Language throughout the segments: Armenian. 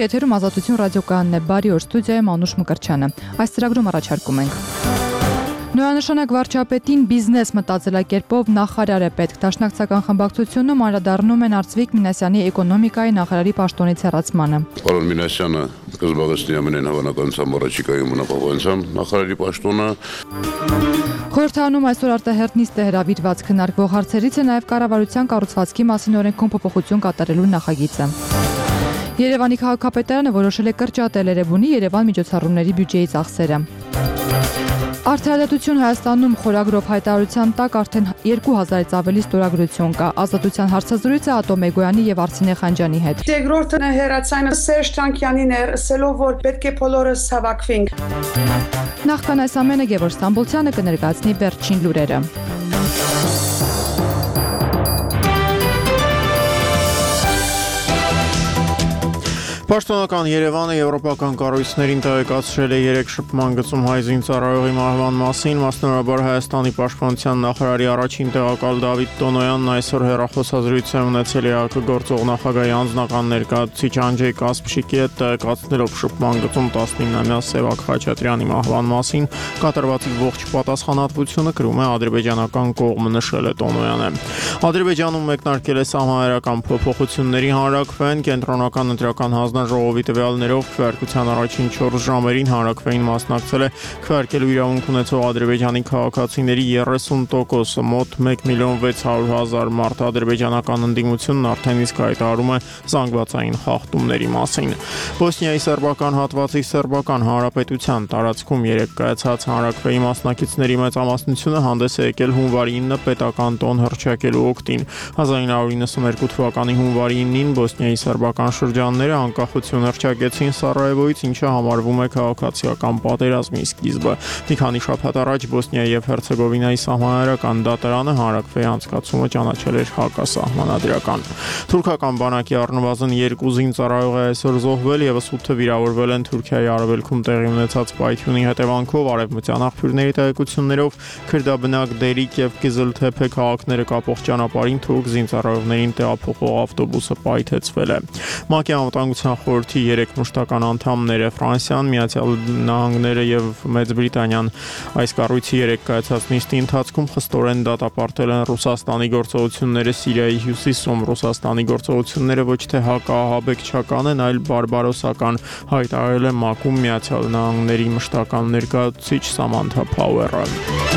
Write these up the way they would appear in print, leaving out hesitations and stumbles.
եթերում Ազատություն ռադիոկայանն է, բարի օր, ստուդիայում Անուշ Մկրտչյանը։ Այս ծրագրում առաջարկում ենք. Նորանշանակ վարչապետին բիզնես մտածելակերպով նախարար է պետք։ Դաշնակցական խմբակցությունում անդրադառնում են Արծվիկ Մինասյանի էկոնոմիկայի նախարարի պաշտոնից հեռացմանը։ Պարոն Մինասյանը կզբաղեցնի ամենայն հավանականությամբ առաջիկայում մնապահովության նախարարի պաշտոնը։ Խորհրդարանում այսօր արտահերտ նիստ է հրավիրված, քննարկվող հարցերից է նաև կառավարության կառուցվածքի մասին օրենքում փոփոխություն կատարելու նախագիծը։ Երևանի քաղաքապետարանը որոշել է կրճատել Էրեբունի Երևան միջոցառումների բյուջեի ծախսերը։ Արդարադատություն Հայաստանում խորագրով հայտարարության տակ արդեն 2000-ից ավելի ստորագրություն կա։ Ազատության հարցազրույցը Ատոմ Էգոյանի եւ Արսինե Խանջյանի հետ։ Երկրորդը հերացանը Սերժ Թանկյանին էր, ասելով որ պետք է բոլորս հավաքվենք։ Նախքան այս ամենը Գևորգ Ստամբոլցյանը կներկայացնի վերջին լուրերը։ Պաշտոնական Երևանը եվրոպական կառույցներին տեղեկացրել է 3 շփման գծում հայ զինծառայողի մահվան մասին, մասնավորաբար Հայաստանի պաշտպանության նախարարի առաջին տեղակալ Դավիթ Տոնոյանն այսօր հեռախոսազրույց է ունեցել ԵԱԿ գործող նախագահի անձնական ներկայացուցիչ Անջեյ Կասպշիկի հետ, տեղեկացնելով շփման գծում 19-ամյա Սևակ Խաչատրյանի մահվան մասին կատարվածի ողջ պատասխանատվությունը կրում է ադրբեջանական կողմը, նշել է Տոնոյանը։ Ադրբեջանում մեկնարկել է սահմանադրական փոփոխությունների հանրաքվեն, կենտրոնական ընտրական Ժողովի տվյալներով քվեարկության առաջին 4 ժամերին հանրաքվեին մասնակցել է քվեարկելու իրավունք ունեցող Ադրբեջանի քաղաքացիների 30%, մոտ 1.600.000 մարդ։ Ադրբեջանական ընդդիմությունն արդեն իսկ հայտարարում է զանգվածային խախտումների մասին։ Բոսնիայի սերբական հատվածի սերբական հանրապետության տարածքում 3 կայացած հանրաքվեի մասնակիցների մեծամասնությունը հանդես է եկել հունվարի 9 պետական տոն հռչակելու օգտին։ 1992 թվականի հունվարի 9-ին Բոսնիայի սերբական շրջանները անկախություն հռչակեցին Սարայևոյից, ինչը համարվում է քաղաքացիական պատերազմի սկիզբը։ Մի քանի շաբաթ առաջ Բոսնիայի եւ Հերցեգովինայի սահմանադրական դատարանը հանրաքվեի անցկացումը ճանաչել էր հակասահմանադրական։ Թուրքական բանակի առնվազն 2 զինծառայող է այսօր զոհվել, եւս 8-ը վիրավորվել են Թուրքիայի արևելքում տեղի ունեցած պայթյունի հետևանքով։ Արևմտյան աղբյուրների տեղեկություններով քրդաբնակ Դերիկ եւ Կիզլթեփե քաղաքները կապող ճանապարհին թուրք զինծառայողներին տեղափոխող ավտոբուսը պայթեցվել է։ ՄԱԿ-ի անվտանգության խորհրդի 3 մշտական անդամները Ֆրանսիան, Միացյալ Նահանգները եւ Մեծ Բրիտանիան այս կառույցի 3 կայացած նիստի ընթացքում խստորեն դատապարտել են Ռուսաստանի գործողությունները Սիրիայի հյուսիսում։ Ռուսաստանի գործողությունները ոչ թե հակաահաբեկչական են, այլ բարբարոսական, հայտարարել է ՄԱԿ-ում Միացյալ Նահանգների մշտական ներկայացուցիչ Սամանթա Փաուերը։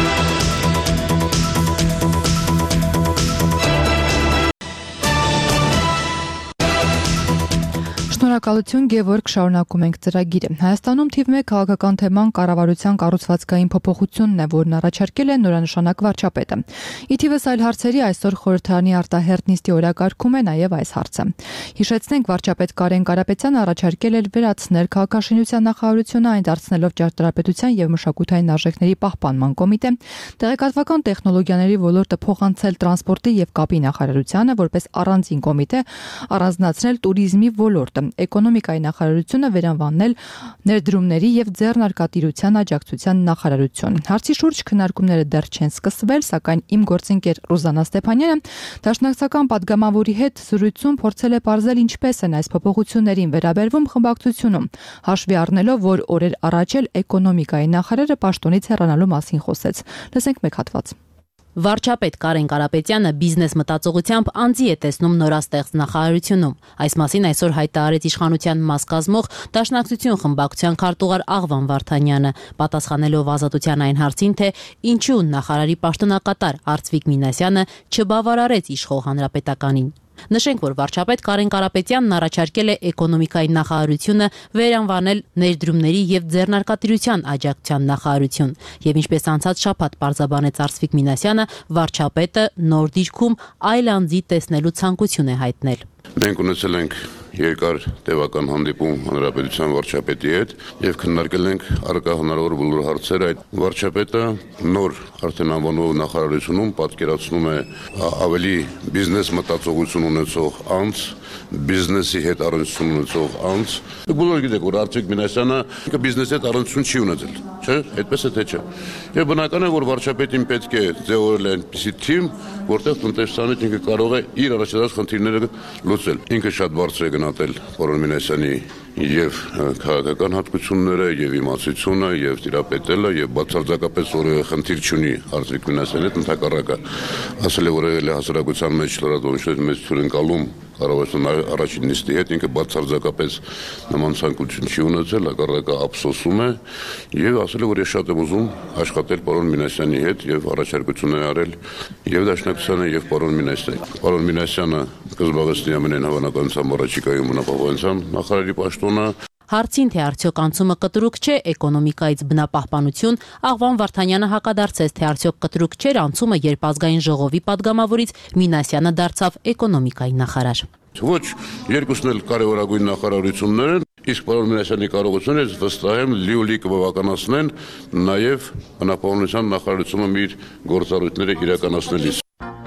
Շնորհակալություն Գևորգ, շարունակում ենք ծրագիրը։ Հայաստանում թիվ 1 քաղաքական թեման կառավարության կառուցվածքային փոփոխությունն է, որն առաջարկել է նորանշանակ վարչապետը։ Ի թիվս այլ հարցերի այսօր խորհրդարանի արտահերտ նիստի օրակարգում է նաև այս հարցը։ Հիշեցնենք, վարչապետ Կարեն Կարապետյանը առաջարկել էր վերացնել քաղաքաշինության նախարարությունը, այն դարձնելով ճարտարապետության եւ մշակութային արժեքների պահպանման կոմիտե, տեղեկատվական տեխնոլոգիաների ոլորտը փոխանցել տրանսպորտի եւ կապի նախարարությանը որպես առանձին կոմիտե, առանձնացնել туриզմի ոլորտը, էկոնոմիկայի նախարարությունը վերանվանել ներդրումների եւ ձեռնարկատիրության աջակցության նախարարություն։ Հարցի շուրջ քննարկումները դեռ չեն սկսվել, սակայն իմ գործընկեր Ռուզանա Ստեփանյանը դաշնակցական падգամավորի հետ զրույցում փորձել է պարզել ինչպես են այս փոփոխություններին վերաբերվում խմբակցությունում, հաշվի առնելով, որ օրեր առաջ էլ էկոնոմիկայի նախարարը պաշտոնից հեռանալու մասին խոսեց։ Լսենք մեկ հատված։ Վարչապետ Կարեն Կարապետյանը բիզնես մտածողությամբ անձի է տեսնում նորաստեղծ նախարարությունում։ Այս մասին այսօր հայտարարեց իշխանության մաս կազմող Դաշնակցություն խմբակցության քարտուղար Աղվան Վարդանյանը, պատասխանելով Ազատության այն հարցին, թե ինչու նախարարի պաշտոնակատար Արծվիկ Մինասյանը չբավարարեց իշխող հանրապետականին։ Նշենք, որ վարչապետ Կարեն Կարապետյանն առաջարկել է էկոնոմիկայի նախարարությունը վերանվանել ներդրումների եւ ձեռնարկատիրության աջակցության նախարարություն, եւ ինչպես անցած շաբաթ պարզաբանեց Արծվիկ Մինասյանը, վարչապետը նոր դիրքում այլ անձի տեսնելու ցանկություն է հայտնել։ Մենք ունեցել ենք երկար տևական հանդիպում հանրապետության վարչապետի հետ եւ քննարկել ենք առկա հնարավոր բոլոր հարցերը։ Այդ վարչապետը նոր արդեն անվանող նախարարությունում պատկերացնում է ավելի բիզնես մտածողություն ունեցող անձ, բիզնեսի հետ առնչություն ունեցող անձ։ Բոլորը գիտեք, որ Արծվիկ Մինասյանը բիզնեսի հետ առնչություն չի ունեցել։ Չէ, այդպես է թե չէ։ Եվ բնական է, որ վարչապետին պետք է ձևավորել այնպիսի թիմ, որտեղ տնտեսականից ինքը կարող է իր առաջադարձ խնդիրները լուծել։ Ինքը շատ բարձր է գնահատել պարոն Մինասյանի եւ քաղաքական հատկությունները, եւ իմացությունը, եւ տիրապետելը, եւ բացարձակապես որևէ խնդիր չունի Արծվիկ Մինասյանի հետ, ընդհակառակը ասել է, որ եղել է հասարակության մեջ լրատվամիջոցների մեծ հյուրընկալում կառավարության առաջին նիստի հետ, ինքը բացարձակապես նման ցանկություն չի ունեցել, հակառակը ափսոսում է եւ ասել է, որ ես շատ եմ ուզում աշխատել պարոն Մինասյանի հետ եւ առաջարկություններ արել եւ Դաշնակցությանը եւ պարոն Մինասյանին։ Պարոն Մինասյանը կզբաղեցնի ամենայն հավանականությամբ առաջիկայում բնապահպանության նախարարի պաշտոնը։ Հարցին, թե արդյոք անցումը կտրուկ չէ էկոնոմիկայից բնապահպանություն, Աղվան Վարդանյանը հակադարձեց, թե արդյոք կտրուկ չէր անցումը, երբ ազգային ժողովի падգամավորից Մինասյանը դարձավ էկոնոմիկայի նախարար։ Ոչ, երկուսն էլ կարևորագույն նախարարություններ են, իսկ պարոն Մինասյանի կարողությունները ես վստահ եմ լիոլի կբավականացնեն նաև բնապահպանության նախարարությունը իր գործառույթները իրականացնելիս։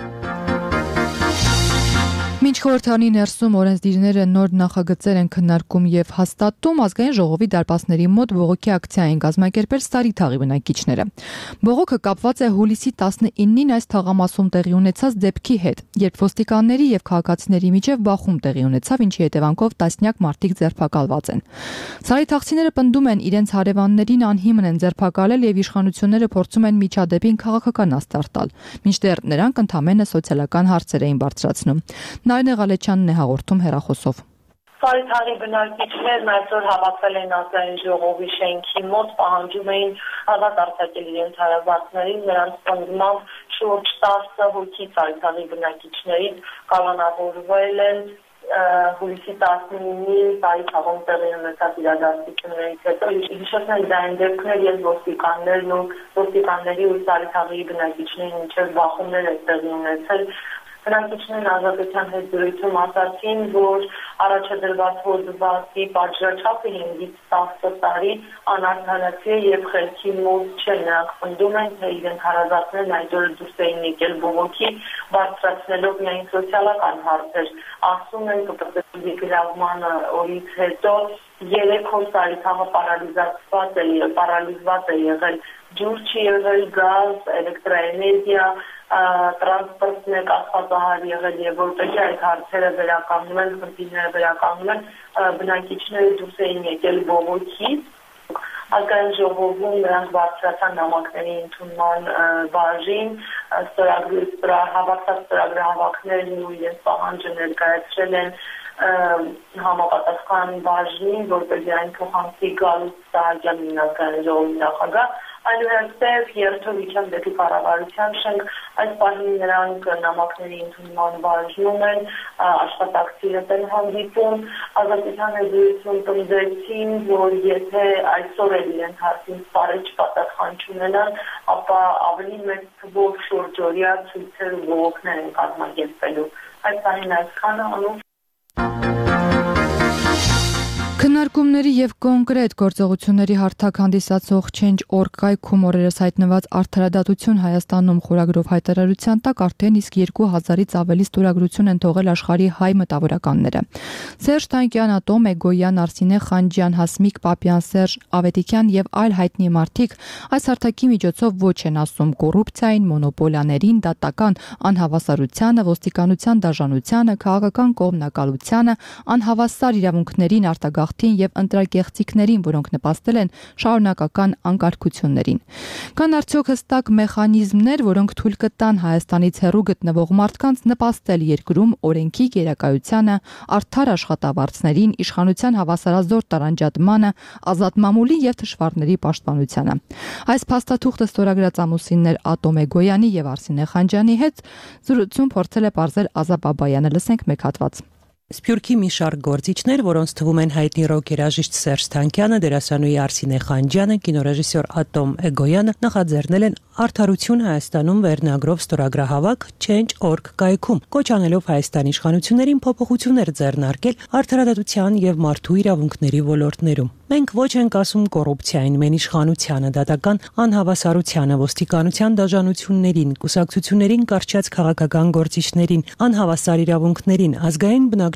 Մինչ խորհրդարանի ներսում օրենսդիրները նոր նախագծեր են քննարկում եւ հաստատում, ազգային ժողովի դարպասների մոտ բողոքի ակցիա են կազմակերպել Սարիթաղի բնակիչները։ Բողոքը կապված է հուլիսի 19-ին այս թաղամասում տեղի ունեցած դեպքի հետ, երբ ոստիկանների եւ քաղաքացիների միջև բախում տեղի ունեցավ, ինչի հետևանքով տասնյակ մարդիկ ձերբակալված են։ Սարիթաղցիները պնդում են, իրենց հարևաններին անհիմն են ձերբակալել եւ իշխանությունները փորձում են միջադեպին քաղաքական աստար տալ, մինչդեռ նրանք ընդամենը սոցիալական հարցեր էին բարձրացնում։ Նարինե Ղալեչյանն է հաղորդում հեռախոսով։ Սարիթաղի բնակիչներն այսօր հավաքվել են ազգային ժողովի շենքի մոտ, պահանջում էին ազատ արձակել իրենց հարազատներին, նրանց պնդմամբ շուրջ 10 հոգի Սարիթաղի բնակիչներից կալանավորվել են հուլիսի 19-ի Սարիթաղում տեղի ունեցած իրադարձություններից հետո։ Հիշեցնենք դա այն դեպքներ, երբ ոստիկանների ու Սարիթաղի բնակիչների միջև բախումներ է տեղի ունեցել։ Բնակիչներն ազատության հետ զրույցում ասացին, որ առաջադրված հոդվածի պատժաչափը 5-ից 10 տարի անարդարացի է եւ խելքի մոտ չէ։ Նրանք պնդում են, թե իրենց հարազատներն այդ օրը դուրս էին եկել բողոքի, բարձրացնելով միայն սոցիալական հարցեր։ Ասում են, կպտղի գրավման օրից հետո 3 օր Սարիթաղը պարալիզված է եղել, ջուր չի եղել, գազ, էլեկտրաէներգիա, տրանսպորտն է կախվածահար եղել եւ որպեսզի այդ հարցերը վերականգնեն, խնդիրները վերականգնեն, բնակիչները դուրս էին եկել բողոքից։ Ազգային ժողովում նրանք բարձրացան նամակների ընդունման բաժին, հավաքած ստորագրահավաքներն ու իրենց պահանջը ներկայացրել են համապատասխան բաժնին, որպեսզի այն փոխանցի Գալուստ Սահակյանին ազգային ժողովի նախագահ, այնուհետև երթովիճան դեպի կառավարության շենք, այս պահին նրանք նամակների ընդունման բաժնում են, աշխատակցի են հանդիպում, ազատության զրույցում պնդեցին, որ եթե այսօր էլ իրենց հարցին սպառիչ պատասխան չունենան, ապա ավելի մեծ թվով շուրջօրյա ցույցեր ու բողոքներ են կազմակերպելու։ Այս պահին այսքանը անով Քննարկումների եւ կոնկրետ գործողությունների հարթակ հանդիսացող Change.org կայքում օրերս հայտնված Արդարադատություն Հայաստանում խորագրով հայտարարության տակ արդեն իսկ 2000-ից ավելի ստորագրություն են թողել աշխարհի հայ մտավորականները։ Սերժ Թանկյան, Ատոմ Էգոյան, Արսինե Խանջյան, Հասմիկ Պապյան, Սերժ Ավետիքյան եւ այլ հայտնի մարդիկ այս հարթակի միջոցով ոչ են ասում կոռուպցիային, մոնոպոլիաներին, դատական անհավասարությանը, ոստիկանության դաժանությանը, քաղաքական կողմնակալությանը, անհավասար իրավունքներին արտագաղթ եւ ընտրակեղծիքներին, որոնք նպաստել են շարունակական անկարգություններին։ Կան արդյոք հստակ մեխանիզմներ, որոնք թույլ կտան Հայաստանից հեռու գտնվող մարդկանց նպաստել երկրում օրենքի գերակայությանը, արդար աշխատավարձներին, իշխանության հավասարազոր տարանջատմանը, ազատ մամուլի եւ թշվառների պաշտպանությանը։ Այս փաստաթուղթը ստորագրած ամուսիններ Ատոմ Էգոյանի եւ Արսինե Խանջյանի հետ զրույցում փորձել է պարզել Ազա Բաբայանը, լսենք մեկ հատված։ Սփյուռքի մի շարք գործիչներ, որոնց թվում են հայտնի ռոք երաժիշտ Սերժ Թանկյանը, դերասանուհի Արսինե Խանջյանը, կինոռեժիսոր Ատոմ Էգոյանը նախաձեռնել են Արդարություն Հայաստանում վերնագրով ստորագրահավաք Change.org կայքում, կոչ անելով Հայաստանի իշխանություններին փոփոխություններ ձեռնարկել արդարադատության եւ մարդու իրավունքների ոլորտներում։ Մենք ոչ ենք ասում կոռուպցիային, մեն իշխանությանը, դատական անհավասարությանը, ոստիկանության դաժանություններին, կուսակցություններին կարճած քաղաքական գործիչներին, անհավասար իրավունքներին, ազգային բնակ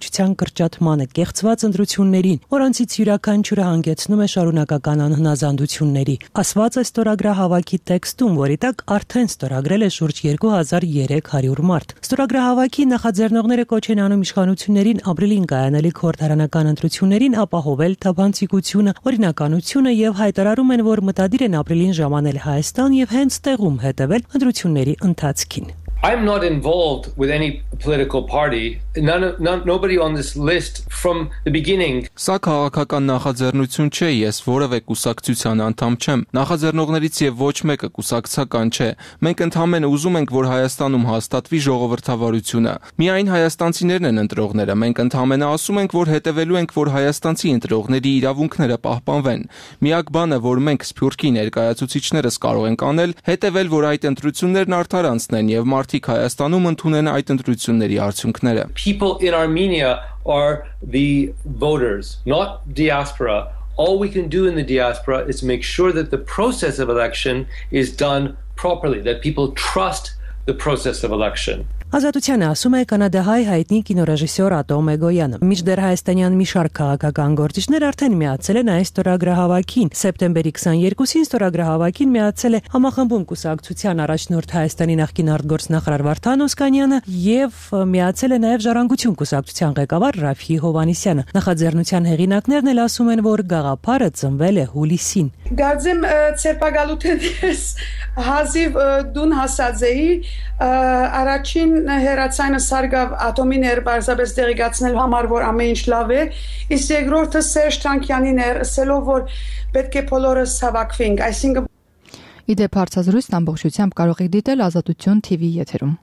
բնակչության կրճատմանը, կեղծված ընտրություններին, որոնցից յուրաքանչյուրը հանգեցնում է շարունակական անհնազանդությունների։ Ասված է ստորագրահավաքի տեքստում, որի տակ արդեն ստորագրել է շուրջ 2300 մարդ։ Ստորագրահավաքի նախաձեռնողները կոչ են անում իշխանություններին ապրիլին կայանալիք խորհրդարանական ընտրություններին ապահովել թափանցիկությունը, օրինականությունը եւ հայտարարում են, որ մտադիր են ապրիլին ժամանել Հայաստան եւ հենց տեղում հետևել ընտրությունների ընթացքին։ I'm not involved with any political party. Nobody on this list from the beginning. Սա քաղաքական նախաձեռնություն չէ, ես որևէ կուսակցության անդամ չեմ։ Նախաձեռնողներից եւ ոչ մեկը կուսակցական չէ։ Մենք ընդհանրապես ուզում ենք, որ Հայաստանում հաստատվի ժողովրդավարությունը։ Միայն հայաստանցիներն են ընտրողները։ Մենք ընդհանրապես ասում ենք, որ հետևելու ենք, որ հայաստանցի ընտրողների իրավունքները պահպանվեն։ Միակ բանը, որ մենք Սփյուռքի ներկայացուցիչներս կարող ենք անել, հետևել, որ այդ ընտրություններն արդար անցնեն եւ մարդիկ Հայաստանում ընդունեն այդ ընտրությունների արդյունքները։ People in Armenia are the voters, not diaspora. All we can do in the diaspora is make sure that the process of election is done properly, that people trust the process of election. Ազատությանը ասում է կանադահայ հայտնի կինոռեժիսոր Ատոմ Էգոյանը։ Մինչդեռ հայաստանյան մի շարք քաղաքական գործիչներ արդեն միացել են այս ստորագրահավաքին։ Սեպտեմբերի 22-ին ստորագրահավաքին միացել է Համախմբում կուսակցության առաջնորդ Հայաստանի նախկին արտգործնախարար Վարդան Օսկանյանը եւ միացել է նաեւ Ժառանգություն կուսակցության ղեկավար Ռաֆի Հովհաննիսյանը։ Նախաձեռնության հեղինակներն էլ ասում են, որ գաղափարը ծնվել է հուլիսին։ Գարձեմ ցերպակալութենից հազիվ դուն հասածեի առաջին հերացայինը սարգավ ատոմին էր բարձրապես դեղեկացնել համար որ ամեն ինչ լավ է իսկ երկրորդը Սերժ Թանկյանին էր ասելով որ պետք է բոլորս հավաքվենք այսինքն Իդեպ հարցազրույցն ամբողջությամբ կարող եք դիտել Ազատություն TV եթերում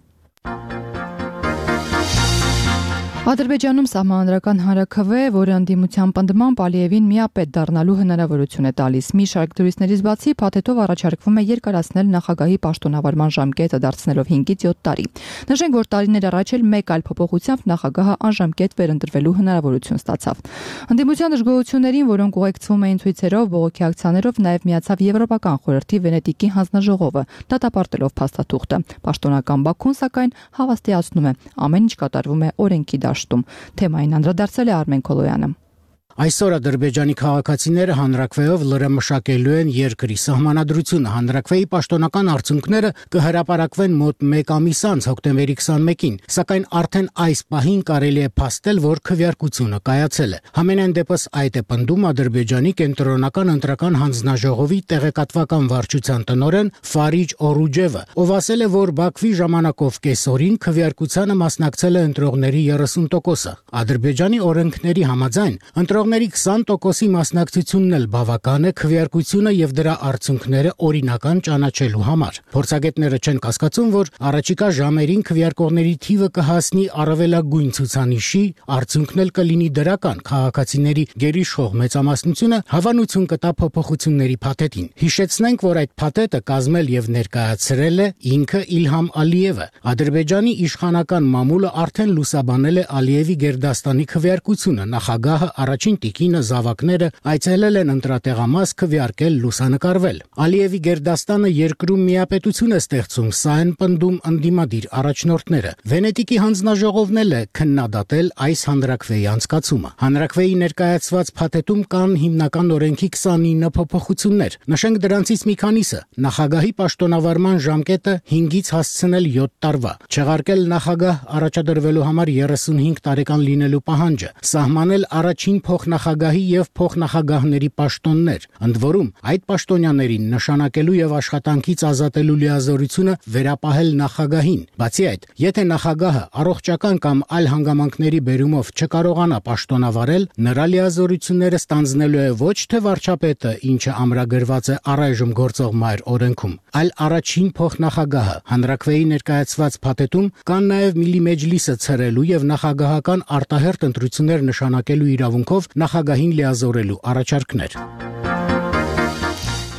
Ադրբեջանում սահմանադրական հանրաքվե, որը ընդդիմության պնդմամբ Ալիևին միապետ դառնալու հնարավորություն է տալիս։ Մի շարք տուրիստներից բացի փաթեթով առաջարկվում է երկարացնել նախագահի պաշտոնավարման ժամկետը դարձնելով 5-ից 7 տարի։ Նշենք, որ տարիներ առաջ էլ մեկ այլ փոփոխությամբ նախագահը անժամկետ վերընտրվելու հնարավորություն ստացավ։ Ընդդիմության դժգոհություններին, որոնք ուղեկցվում էին ցույցերով, բողոքի ակցիաներով, նաև միացավ Եվրոպական խորհրդի Վենետիկի հանձնաժողովը, դատապարտելով փաստաթուղթը։ Պաշտոնական Բաքուն, սակայն, հավաստիացնում է, ամեն ինչ կատարվում է օրենքի դաշտում։ Թեմային անդրադարձել է Արմեն Քոլոյանը։ Այսօր Ադրբեջանի քաղաքացիները հանրաքվեով լրամշակելու են երկրի սահմանադրությունը։ Հանրաքվեի պաշտոնական արդյունքները կհրապարակվեն մոտ 1 ամիս անց հոկտեմբերի 21-ին, սակայն արդեն այս պահին կարելի է փաստել, որ քվեարկությունը կայացել է։ Համենայն դեպս այդ է պնդում Ադրբեջանի կենտրոնական ընտրական հանձնաժողովի տեղեկատվական վարչության տնօրեն Ֆարիջ Օրուջևը, ով ասել է, որ Բաքվի ժամանակով կեսօրին քվեարկությանը մասնակցել է ընտրողների 30%-ը։ Ադրբեջանի օրենքների համաձայն ընտրողների 20%-ի մասնակցությունն էլ բավական է քվեարկությունը եւ դրա արդյունքները օրինական ճանաչելու համար։ Փորձագետները չեն կասկածում, որ առաջիկա ժամերին քվեարկողների թիվը կհասնի առավելագույն ցուցանիշի, արդյունքն էլ կլինի դրական։ Քաղաքացիների գերիշխող մեծամասնությունը հավանություն կտա փոփոխությունների փաթեթին։ Հիշեցնենք, որ այդ փաթեթը կազմել եւ ներկայացրել է ինքը Իլհամ Ալիևը։ Ադրբեջանի իշխանական մամուլը արդեն լուսաբանել է Ալիևի Գերդաստանի քվեարկությունը։ Նախագահը առաջին տիկինը զավակները այցելել են ընտրատեղամաս քվեարկել լուսանկարվել։ Ալիևի Գերդաստանը երկրում միապետություն է ստեղծում, սա են պնդում ընդդիմադիր առաջնորդները։ Վենետիկի հանձնաժողովն էլ է քննադատել այս հանրաքվեի անցկացումը։ Հանրաքվեի ներկայացված փաթեթում կան հիմնական օրենքի 29 փոփոխություններ։ Նշենք դրանցից մի քանիսը՝ նախագահի պաշտոնավարման ժամկետը 5-ից հասցնել 7 տարվա, չեղարկել նախագահ առաջադրվելու համար 35 տարեկան լինելու պահանջը, սահմանել առաջին փոխնախագահի եւ փոխնախագահների պաշտոններ, ընդ որում այդ պաշտոնյաներին նշանակելու եւ աշխատանքից ազատելու լիազորությունը վերապահել նախագահին։ Բացի այդ, եթե նախագահը առողջական կամ այլ հանգամանքների բերումով չկարողանա պաշտոնավարել, նրա լիազորությունները ստանձնելու է ոչ թե վարչապետը, ինչը ամրագրված է առայժմ գործող մայր օրենքում, այլ առաջին փոխնախագահը։ Հանրաքվեի ներկայացված փաթեթում կան նաեւ Միլի Մեջլիսը ցրելու եւ նախագահական արտահերթ ընտրություններ նշանակելու իրավունքով նախագահին լիազորելու առաջարկներ։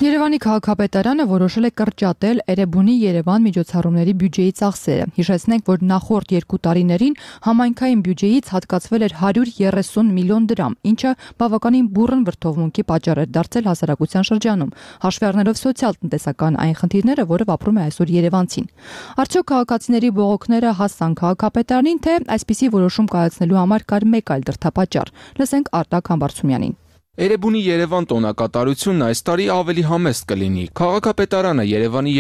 Երևանի քաղաքապետարանը որոշել է կրճատել Էրեբունի Երևան միջոցառումների բյուջեի ծախսերը։ Հիշեցնենք, որ նախորդ 2 տարիներին համայնքային բյուջեից հատկացվել էր 130 միլիոն դրամ, ինչը բավականին բուռն վրդովմունքի պատճառ էր դարձել հասարակության շրջանում, հաշվի առնելով սոցիալ-տնտեսական այն խնդիրները, որով ապրում է այսօր երևանցին։ Արդյոք քաղաքացիների բողոքները հասան քաղաքապետարանին, թե այսպիսի որոշում կայացնելու համար կար մեկ այլ դրդապատճառ։ Լսենք Արտակ Համբարձումյանին։ Էրեբունի Երևան տոնակատարությունն այս տարի ավելի համեստ կլինի։ Քաղաքապետարանը Երևանի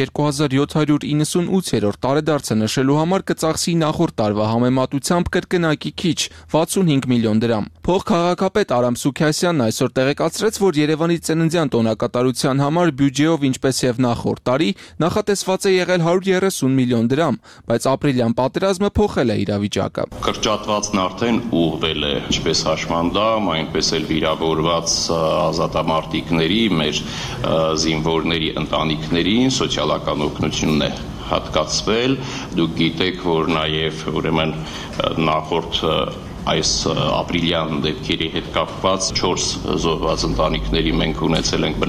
2798-րդ տարեդարձը նշելու համար կծախսի նախորդ տարվա համեմատությամբ կրկնակի քիչ 65 միլիոն դրամ։ Փոխքաղաքապետ Արամ Սուքիասյանն այսօր տեղեկացրեց, որ Երևանի ծննդյան տոնակատարության համար բյուջեով, ինչպես եւ նախորդ տարի, նախատեսված է եղել 130 միլիոն դրամ, բայց ապրիլյան պատերազմը փոխել է իրավիճակը։ Կրճատվածն արդեն ուղղվել է, ինչպես հաշմանդամ, այնպես էլ վիրավորված ազատամարտիկների, մեր զինվորների ընտանիքներին սոցիալական օգնությունն է հատկացվել։ Դուք գիտեք, որ նաև ուրեմն նախորդ այս ապրիլյան դեպքերի հետ կապված 4 զոհված ընտանիքների մենք ունեցել ենք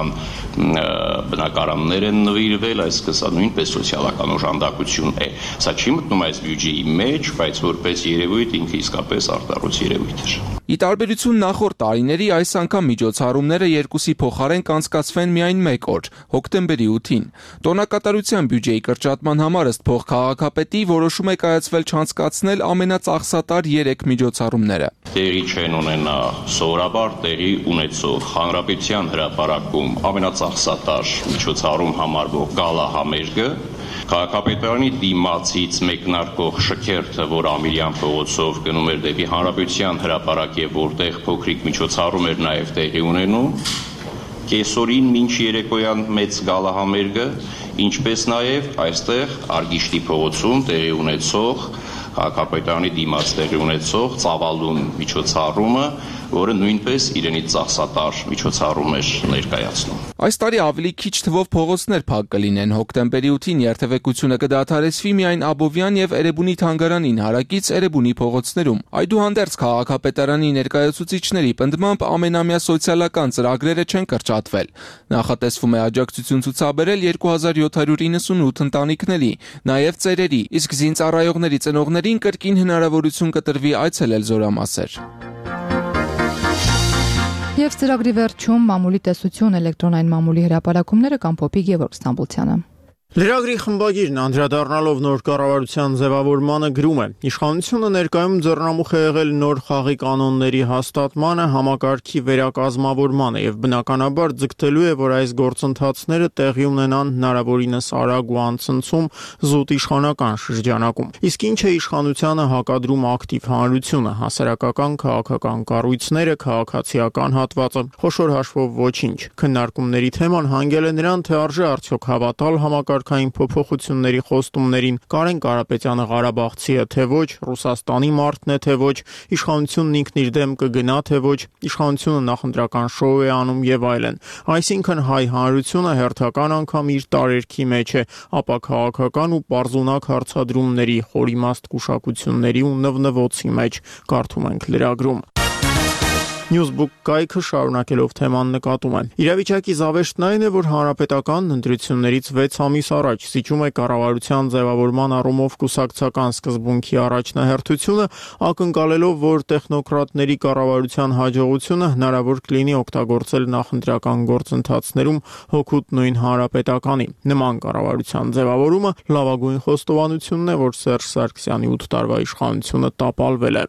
բնակարաններ են նվիրվել, այսինքն սա նույնպես սոցիալական օժանդակություն է։ Սա չի մտնում այս բյուջեի մեջ, բայց որպես երևույթ ինքը իսկապես արտարոց երևույթ է։ Ի տարբերություն նախորդ տարիների, այս անգամ միջոցառումները երկուսի փոխարեն կանցկացվեն միայն 1 օր՝ հոկտեմբերի 8-ին։ Տոնակատարության բյուջեի կրճատման համար ըստ փոխքաղաքապետի որոշում է կայացվել չանցկացնել ամենածախսատար 3 միջոցառումները։ Տեղի չեն ունենա սովորաբար տեղի ունեցող հանրապետության հրապարակում ամենածախսատար միջոցառում համարվող գալա համերգը, քաղաքապետարանի դիմացից մեկնարկող շքերթը, որ Ամիրյան փողոցով գնում էր դեպի հանրապետության հրապարակ եւ որտեղ փոքրիկ միջոցառում էր նաեւ տեղի ունենում, կեսօրին մինչ երեկոյան մեծ գալահամերգը, ինչպես նաեւ այստեղ Արգիշտի փողոցում տեղի ունեցող քաղաքապետարանի դիմաց տեղի ունեցող ծավալուն միջոցառումը, որը նույնպես իրենից ծախսատար միջոցառում էր ներկայացնում։ Այս տարի ավելի քիչ թվով փողոցներ փակ կլինեն։ Հոկտեմբերի 8-ին երթևեկությունը կդադարեցվի միայն Աբովյան եւ Էրեբունի թանգարանին հարակից Էրեբունի փողոցներում։ Այդուհանդերձ քաղաքապետարանի ներկայացուցիչների պնդմամբ ամենամյա սոցիալական ծրագրերը չեն կրճատվել։ Նախատեսվում է աջակցություն ցուցաբերել 2798 ընտանիքների, նաեւ ծերերի, իսկ զինծառայողների ծնողներին կրկին հնարավորություն կտրվի այցելել զորամասեր։ Եվ ծրագրի վերջում մամուլի տեսություն էլեկտրոնային մամուլի հրապարակումները կամ Փոփի Գևորգ Ստամբուլցյանը։ Լրագրի խմբագիրն անդրադառնալով նոր կառավարության ձևավորմանը գրում է. Իշխանությունը ներկայում ձեռնամուխ է եղել նոր խաղի կանոնների հաստատմանը, համակարգի վերակազմավորմանը եւ բնականաբար ձգտելու է, որ այս գործընթացները տեղի ունենան հնարավորինս արագ ու անցնցում զուտ իշխանական շրջանակում։ Իսկ ինչ է իշխանությանը հակադրում ակտիվ հանրությունը, հասարակական քաղաքական կառույցները, քաղաքացիական հատվածը, խոշոր հաշվով ոչինչ։ Քննարկումների թեման հանգել է նրան, թե արժե արդյոք հավատալ համակարգային փոփոխությունների խոստումներին, Կարեն Կարապետյանը Ղարաբաղցի է, թե ոչ, Ռուսաստանի մարդն է, թե ոչ, իշխանությունն ինքն իր դեմ կգնա, թե ոչ, իշխանությունը նախընտրական շոու է անում եւ այլն։ Այսինքն հայ հանրությունը հերթական անգամ իր տարերքի մեջ է, ապա քաղաքական ու պարզունակ հարցադրումների, խորիմաստ կուշակությունների ու նվնվոցի մեջ, կարդում ենք լրագրում։ Newsbook կայքը շարունակելով թեման նկատում է. Իրավիճակի զավեշտն այն է, որ հանրապետական ընտրություններից 6 ամիս առաջ զիջում է կառավարության ձևավորման առումով կուսակցական սկզբունքի առաջնահերթությունը, ակնկալելով, որ տեխնոկրատների կառավարության հաջողությունը հնարավոր կլինի օգտագործել նախընտրական գործընթացներում հօգուտ նույն հանրապետականի։ Նման կառավարության ձևավորումը լավագույն խոստովանությունն է, որ Սերժ Սարգսյանի 8 տարվա իշխանությունը տապալվել է։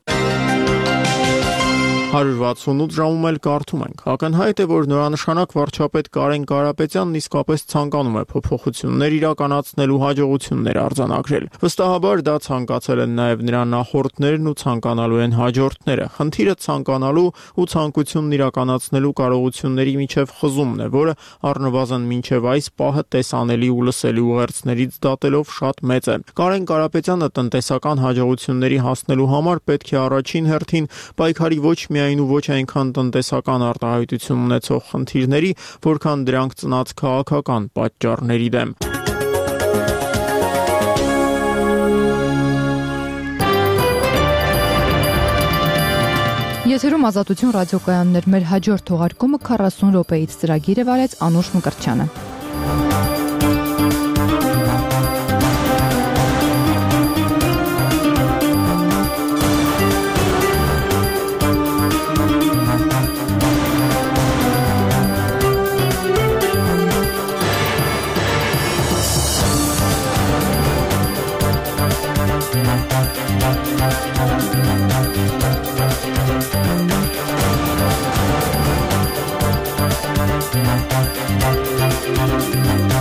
168 ժամում էլ կարդում ենք. Ակնհայտ է, որ նորանշանակ վարչապետ Կարեն Կարապետյանն իսկապես ցանկանում է փոփոխություններ իրականացնելու հաջողություններ արձանագրել։ Վստահաբար դա ցանկացել են նաև նրա նախորդներն ու ցանկանալու են հաջորդները։ Խնդիրը ցանկանալու ու ցանկությունն իրականացնելու կարողությունների միջև խզումն է, որը առնվազն մինչև այս պահը տեսանելի ու լսելի ուղերձներից դատելով շատ մեծ է։ Կարեն Կարապետյանը տնտեսական հաջողությունների հասնելու համար պետք է առաջին հերթին պայքարի ոչ միայն ու ոչ այնքան տնտեսական արտահայտություն ունեցող խնդիրների, որքան դրանք ծնած քաղաքական պատճառների դեմ։ Եթերում Ազատություն ռադիոկայանն էր, մեր հաջորդ թողարկումը 40 րոպեից ծրագիրը վարեց Անուշ Մկրտչյանը։ We'll be right back.